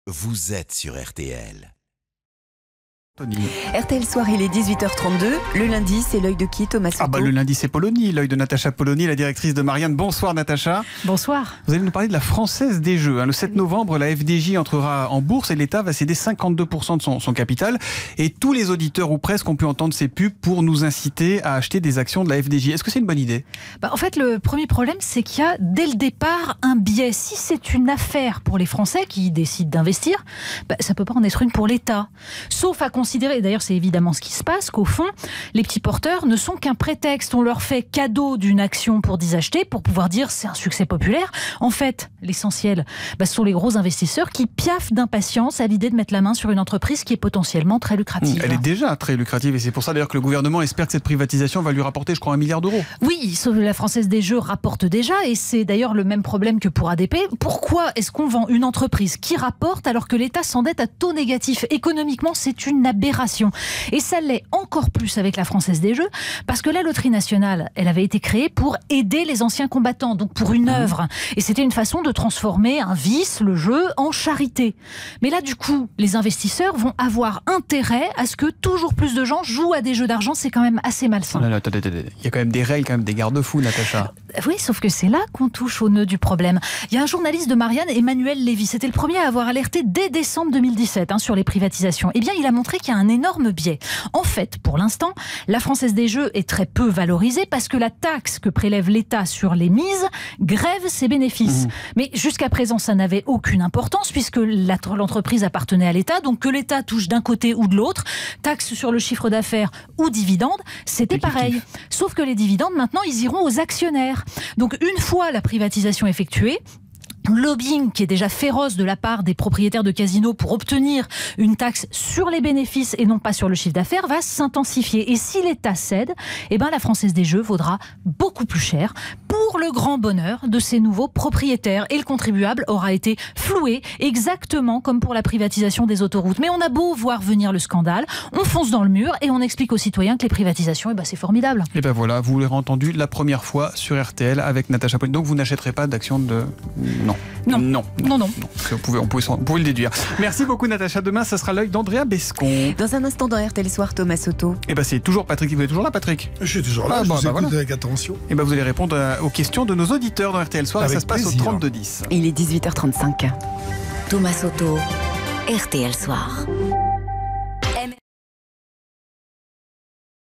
vous êtes sur RTL. RTL Soir, il est 18h32. Le lundi, c'est l'œil de qui, Thomas Soto? Le lundi, c'est Polony, l'œil de Natacha Polony, la directrice de Marianne. Bonsoir Natacha. Bonsoir. Vous allez nous parler de la Française des Jeux. Le 7 novembre, la FDJ entrera en bourse et l'État va céder 52% de son capital. Et tous les auditeurs ou presque ont pu entendre ces pubs pour nous inciter à acheter des actions de la FDJ. Est-ce que c'est une bonne idée ? En fait, le premier problème, c'est qu'il y a dès le départ un biais. Si c'est une affaire pour les Français qui décident d'investir, ça ne peut pas en être une pour l'État. Sauf à considérer, d'ailleurs c'est évidemment ce qui se passe, qu'au fond, les petits porteurs ne sont qu'un prétexte. On leur fait cadeau d'une action pour acheter, pour pouvoir dire c'est un succès populaire. En fait, l'essentiel, ce sont les gros investisseurs qui piaffent d'impatience à l'idée de mettre la main sur une entreprise qui est potentiellement très lucrative. Elle est déjà très lucrative et c'est pour ça d'ailleurs que le gouvernement espère que cette privatisation va lui rapporter, je crois, 1 milliard d'euros. Oui, sauf que la Française des Jeux rapporte déjà, et c'est d'ailleurs le même problème que pour ADP. Pourquoi est-ce qu'on vend une entreprise qui rapporte alors que l'État s'endette à taux négatif ? Économiquement, c'est une aberration. Et ça l'est encore plus avec la Française des Jeux, parce que la Loterie Nationale, elle avait été créée pour aider les anciens combattants, donc pour une œuvre. Et c'était une façon de transformer un vice, le jeu, en charité. Mais là, du coup, les investisseurs vont avoir intérêt à ce que toujours plus de gens jouent à des jeux d'argent. C'est quand même assez malsain. Non, attendez. Il y a quand même des règles, quand même des garde-fous, Natacha. Oui, sauf que c'est là qu'on touche au nœud du problème. Il y a un journaliste de Marianne, Emmanuel Lévy, c'était le premier à avoir alerté dès décembre 2017 sur les privatisations. Eh bien, il a montré qu'il y a un énorme biais. En fait, pour l'instant, la Française des Jeux est très peu valorisée parce que la taxe que prélève l'État sur les mises grève ses bénéfices. Mais jusqu'à présent, ça n'avait aucune importance puisque l'entreprise appartenait à l'État. Donc que l'État touche d'un côté ou de l'autre, taxe sur le chiffre d'affaires ou dividendes, c'était pareil. Sauf que les dividendes, maintenant, ils iront aux actionnaires. Donc une fois la privatisation effectuée, lobbying qui est déjà féroce de la part des propriétaires de casinos pour obtenir une taxe sur les bénéfices et non pas sur le chiffre d'affaires va s'intensifier. Et si l'État cède, la Française des Jeux vaudra beaucoup plus cher pour le grand bonheur de ses nouveaux propriétaires. Et le contribuable aura été floué, exactement comme pour la privatisation des autoroutes. Mais on a beau voir venir le scandale, on fonce dans le mur et on explique aux citoyens que les privatisations, c'est formidable. Et voilà, vous l'aurez entendu la première fois sur RTL avec Natacha Polony. Donc vous n'achèterez pas d'actions de... Non. On pouvait le déduire. Merci beaucoup Natacha. Demain, ça sera l'œil d'Andrea Bescon. Dans un instant dans RTL Soir, Thomas Soto. C'est toujours Patrick. Vous êtes toujours là, Patrick ? Je suis toujours là, je vous écoute avec attention. Vous allez répondre aux questions de nos auditeurs dans RTL Soir. Avec ça se passe plaisir. au 3210. Il est 18h35. Thomas Soto, RTL Soir.